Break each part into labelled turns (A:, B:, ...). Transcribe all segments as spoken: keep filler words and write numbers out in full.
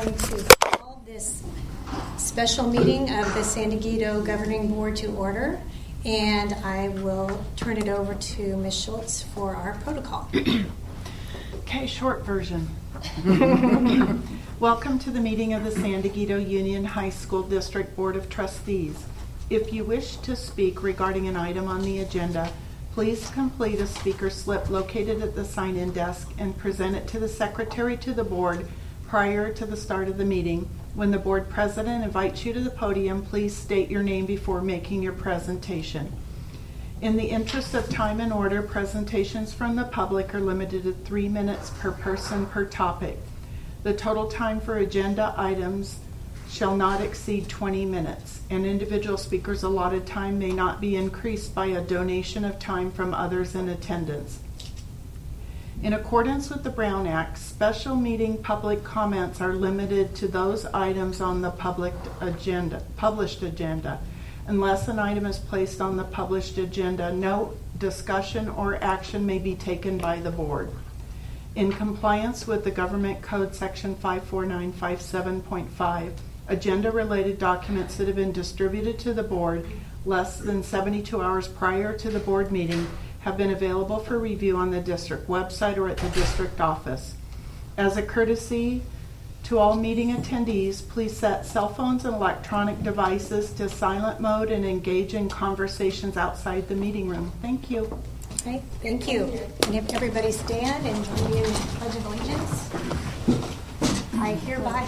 A: going to call this special meeting of the San Diego Governing Board to order, and I will turn it over to Miz Schultz for our protocol.
B: Okay, short version. Welcome to the meeting of the San Diego Union High School District Board of Trustees. If you wish to speak regarding an item on the agenda, please complete a speaker slip located at the sign-in desk and present it to the secretary to the board prior to the start of the meeting. When the board president invites you to the podium, please state your name before making your presentation. In the interest of time and order, presentations from the public are limited to three minutes per person per topic. The total time for agenda items shall not exceed twenty minutes, and individual speakers' allotted time may not be increased by a donation of time from others in attendance. In accordance with the Brown Act, special meeting public comments are limited to those items on the public agenda, published agenda. Unless an item is placed on the published agenda, no discussion or action may be taken by the board. In compliance with the Government Code Section five four nine five seven point five, agenda-related documents that have been distributed to the board less than seventy-two hours prior to the board meeting have been available for review on the district website or at the district office. As a courtesy to all meeting attendees, please set cell phones and electronic devices to silent mode and engage in conversations outside the meeting room. Thank you.
A: Okay, thank you. And if everybody stand and join me in the Pledge of Allegiance. I hereby.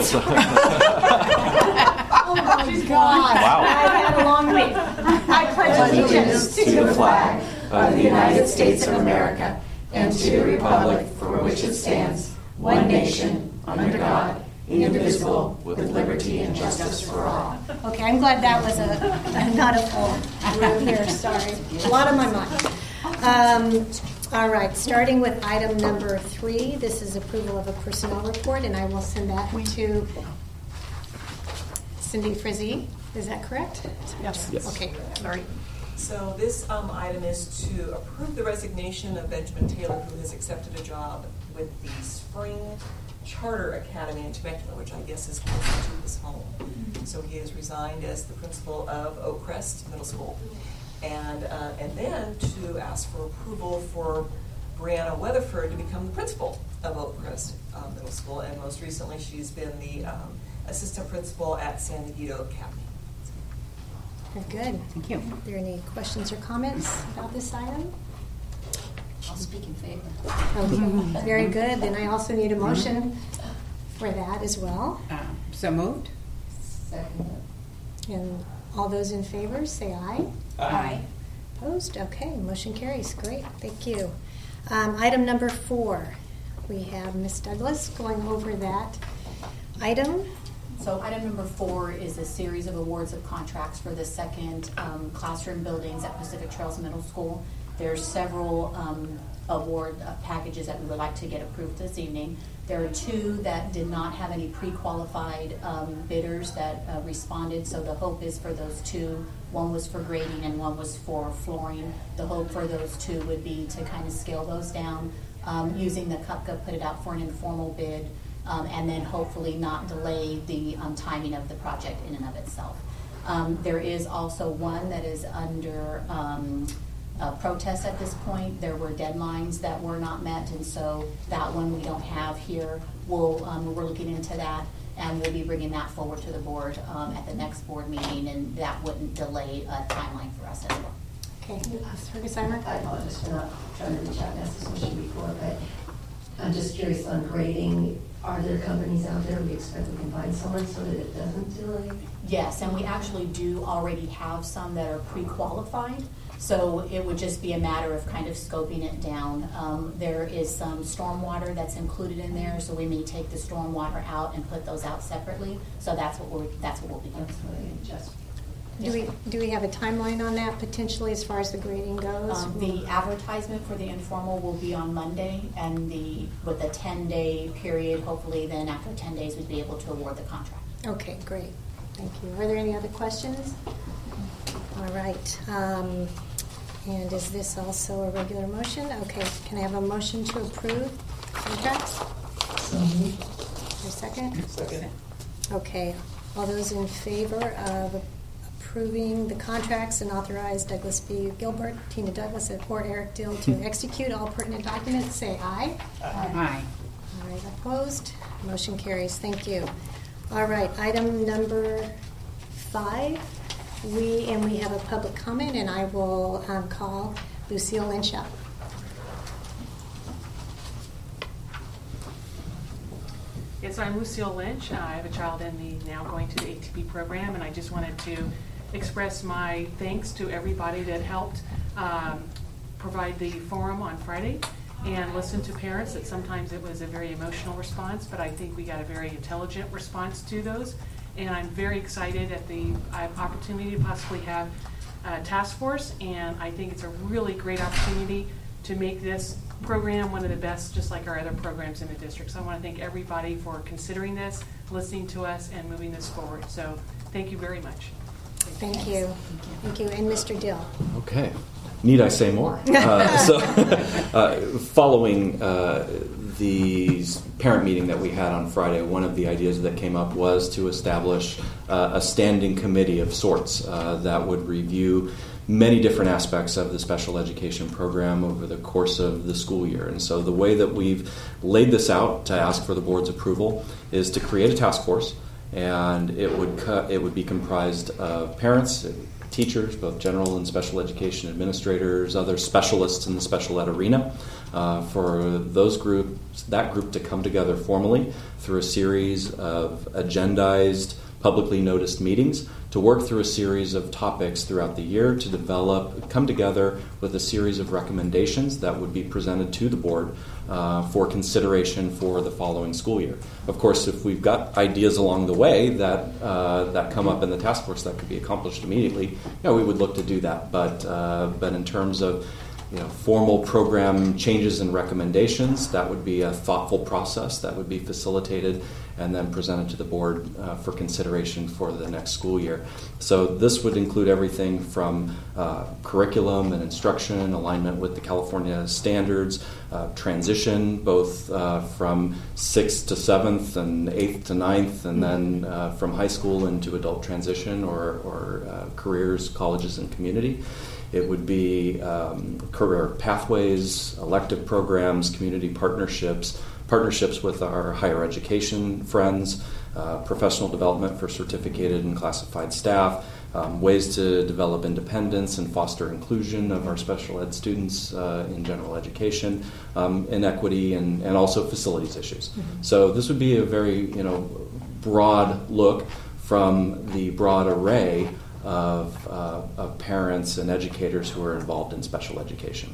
A: Oh my God!
C: Wow.
A: I've had a long week. I pledge allegiance
D: to the flag of the United States of America and to the republic for which it stands, one nation, under God, indivisible, with liberty and justice for all.
A: Okay, I'm glad that was a not a full room here. Sorry, a lot on my mind. Um, all right, starting with item number three. This is approval of a personnel report, and I will send that to Cindy Frizzy. Is that correct?
B: Yes.
C: Yes.
A: Okay, sorry.
E: So this um, item is to approve the resignation of Benjamin Taylor, who has accepted a job with the Spring Charter Academy in Temecula, which I guess is close to his home. So he has resigned as the principal of Oak Crest Middle School. And uh, and then to ask for approval for Brianna Weatherford to become the principal of Oak Crest uh, Middle School. And most recently, she's been the um, assistant principal at San Diego Academy.
A: Very good.
D: Thank you.
A: Are there any questions or comments about this item?
D: I'll speak in favor.
A: Okay, very good. Then I also need a motion for that as well.
F: Um, so moved.
D: Second.
A: And all those in favor, say aye.
F: Aye.
A: Opposed? Okay, motion carries. Great, thank you. Um, item number four, we have Miz Douglas going over that item.
G: So item number four is a series of awards of contracts for the second um, classroom buildings at Pacific Trails Middle School. There's several um, award uh, packages that we would like to get approved this evening. There are two that did not have any pre-qualified um, bidders that uh, responded, so the hope is for those two. One was for grading and one was for flooring. The hope for those two would be to kind of scale those down um, using the C U P C A, put it out for an informal bid, um, and then hopefully not delay the um, timing of the project in and of itself. Um, there is also one that is under um, Uh, protest at this point. There were deadlines that were not met, and so that one we don't have here. We'll, um, we're looking into that, and we'll be bringing that forward to the board um, at the next board meeting, and that wouldn't delay a timeline for us as well.
A: Okay, Miz Ferguson.
D: I apologize for not trying to reach out and ask this question before, but I'm just curious on grading. Are there companies out there we expect we can find someone so that it doesn't delay?
G: Yes, and we actually do already have some that are pre-qualified. So it would just be a matter of kind of scoping it down. Um, there is some stormwater that's included in there, so we may take the stormwater out and put those out separately. So that's what we're that's what we'll be doing.
D: That's what I just.
A: Do we do we have a timeline on that potentially as far as the grading goes?
G: Um, the advertisement for the informal will be on Monday, and the with a ten day period, hopefully then after ten days we'd be able to award the contract.
A: Okay, great. Thank you. Are there any other questions? All right. Um, and is this also a regular motion? Okay. Can I have a motion to approve contracts?
D: So moved.
A: Your second?
D: Second.
A: Okay. All those in favor of approving the contracts and authorize Douglas B. Gilbert, Tina Douglas, or Eric Dill to execute all pertinent documents, say aye.
C: Aye.
A: All right, opposed? Motion carries. Thank you. All right, item number five. We and we have a public comment, and I will um, call Lucille Lynch up.
F: Yes, I'm Lucille Lynch. Uh, I have a child in the now going to the A T P program, and I just wanted to express my thanks to everybody that helped um, provide the forum on Friday and listen to parents. That sometimes it was a very emotional response, but I think we got a very intelligent response to those. And I'm very excited at the uh, opportunity to possibly have a task force, and I think it's a really great opportunity to make this program one of the best, just like our other programs in the district. So I want to thank everybody for considering this, listening to us, and moving this forward. So thank you very much.
A: Thank you. Thank you. And Mister Dill.
H: Okay. Need I say more? Uh, so, uh, following uh, the parent meeting that we had on Friday, one of the ideas that came up was to establish uh, a standing committee of sorts uh, that would review many different aspects of the special education program over the course of the school year. And so the way that we've laid this out to ask for the board's approval is to create a task force, and it would co- it would be comprised of parents, teachers, both general and special education administrators, other specialists in the special ed arena, uh, for those groups, that group to come together formally through a series of agendized, publicly noticed meetings to work through a series of topics throughout the year to develop, come together with a series of recommendations that would be presented to the board uh, for consideration for the following school year. Of course, if we've got ideas along the way that uh, that come up in the task force that could be accomplished immediately, you know, we would look to do that. But uh, but in terms of you know, formal program changes and recommendations, that would be a thoughtful process that would be facilitated and then presented to the board uh, for consideration for the next school year. So this would include everything from uh, curriculum and instruction, alignment with the California standards, uh, transition both uh, from sixth to seventh and eighth to ninth, and then uh, from high school into adult transition or, or uh, careers, colleges, and community. It would be um, career pathways, elective programs, community partnerships, partnerships with our higher education friends, uh, professional development for certificated and classified staff, um, ways to develop independence and foster inclusion of our special ed students uh, in general education, um, inequity, and, and also facilities issues. Mm-hmm. So this would be a very you know broad look from the broad array Of, uh, of parents and educators who are involved in special education.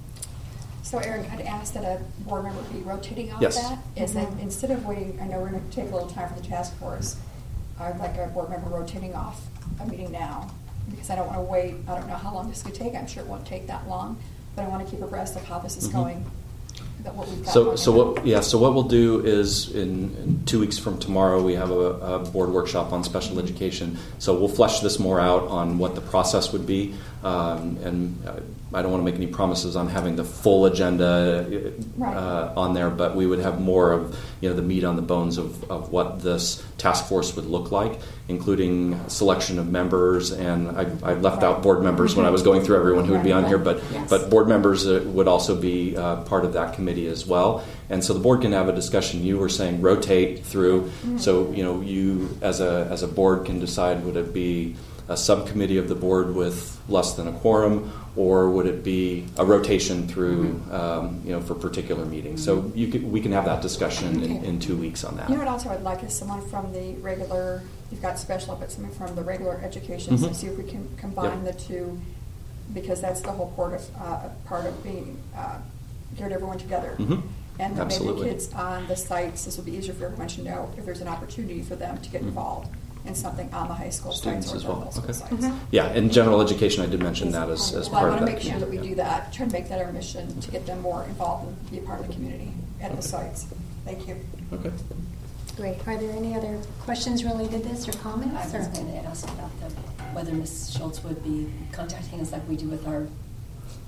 I: So, Aaron, I'd ask that a board member be rotating off
H: Yes.
I: that. Is
A: Mhm.
I: that instead of waiting, I know we're going to take a little time for the task force, I'd like a board member rotating off a meeting now, because I don't want to wait. I don't know how long this could take. I'm sure it won't take that long, but I want to keep abreast of how this is
H: Mhm.
I: going. That what we've got
H: So,
I: going
H: so
I: on.
H: what? Yeah. So what we'll do is in, in two weeks from tomorrow we have a, a board workshop on special education. So we'll flesh this more out on what the process would be, um, and uh, I don't want to make any promises on having the full agenda uh,
I: Right.
H: on there, but we would have more of you know the meat on the bones of, of what this task force would look like, including selection of members. And I, I left out board members when I was going through everyone who would be on here, but
I: Yes.
H: but board members uh, would also be uh, part of that committee as well. And so the board can have a discussion. You were saying rotate through,
I: Mm-hmm.
H: so you know you as a as a board can decide, would it be a subcommittee of the board with less than a quorum, or would it be a rotation through um, you know for particular meetings? So you could, we can have that discussion in,
A: Okay.
H: in two weeks on that.
I: You know what else I would like is someone from the regular, you've got special, but someone from the regular education, so
H: Mhm.
I: see if we can combine
H: Yep.
I: the two, because that's the whole part of, uh, part of being, uh, get everyone together.
H: Mhm.
I: And then maybe
H: Absolutely.
I: the kids on the sites, this will be easier for everyone to know if there's an opportunity for them to get
H: Mhm.
I: involved in something on the high school
H: Students
I: sites or
H: as
I: the
H: well.
I: middle school
H: Okay.
I: sites.
A: Mhm.
H: Yeah, in general education, I did mention that as, as
I: Well,
H: part
I: I
H: of
I: want
H: that.
I: to make sure that we
H: community.
I: do that, try to make that our mission, to get them more involved and be a part of the community at the sites. Thank you.
H: Okay.
A: Great. Are there any other questions related to this or
J: I
A: comments?
J: was
A: Or?
J: going to ask about the, whether Miz Schultz would be contacting us like we do with our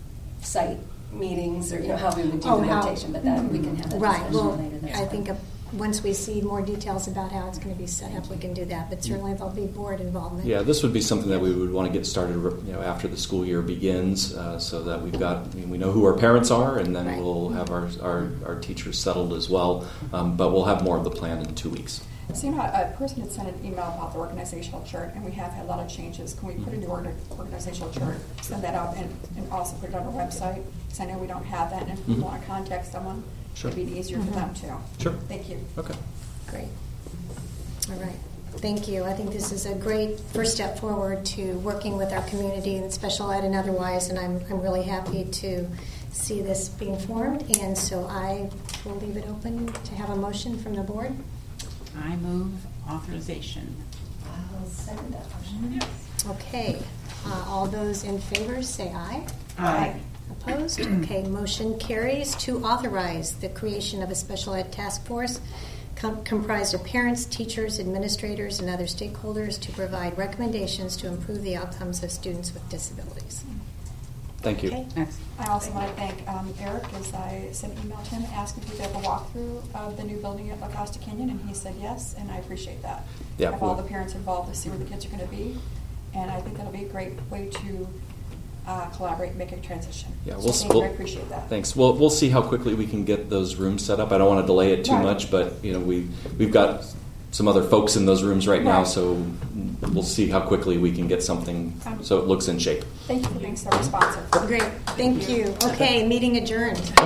J: site meetings, or you know how we would do
A: Oh,
J: the
A: how-
J: rotation, but that we can have that
A: Right.
J: discussion
A: Well,
J: later. That's
A: I
J: fine.
A: think a once we see more details about how it's going to be set up, we can do that. But certainly there'll be board involvement.
H: Yeah, this would be something that we would want to get started, you know, after the school year begins, uh, so that we've got, I mean, we know who our parents are, and then
A: Right.
H: we'll have our, our, our teachers settled as well. Um, but we'll have more of the plan in two weeks.
I: So, you know, a person had sent an email about the organizational chart, and we have had a lot of changes. Can we put a new org- organizational chart, send that out, and, and also put it on our website? Because I know we don't have that, and if we
H: Mhm.
I: want to contact someone,
H: Sure.
I: it'd be easier for them too.
H: Sure.
I: Thank you.
H: Okay.
A: Great. All right. Thank you. I think this is a great first step forward to working with our community in special ed and otherwise, and I'm, I'm really happy to see this being formed. And so I will leave it open to have a motion from the board.
C: I move authorization.
J: I'll second that motion.
A: Okay. Uh, all those in favor say aye.
C: Aye.
A: Opposed? Okay, motion carries to authorize the creation of a special ed task force com- comprised of parents, teachers, administrators, and other stakeholders to provide recommendations to improve the outcomes of students with disabilities.
H: Thank you.
A: Okay.
C: Next.
I: I also want to thank um, Eric, as I sent an email to him asking if we could have a walkthrough of the new building at La Costa Canyon, and he said yes, and I appreciate that.
H: Yeah,
I: Have all
H: well-
I: the parents involved to see where the kids are going to be, and I think that'll be a great way to uh, collaborate and make a transition.
H: Yeah,
I: So
H: we'll,
I: thank you,
H: we'll-
I: I appreciate that.
H: Thanks. We'll we'll see how quickly we can get those rooms set up. I don't want to delay it too
I: Right.
H: much, but you know we we've got some other folks in those rooms right now,
I: Right.
H: so we'll see how quickly we can get something so it looks in shape.
I: Thank you for being so responsive.
A: Great. Thank you. Okay, meeting adjourned.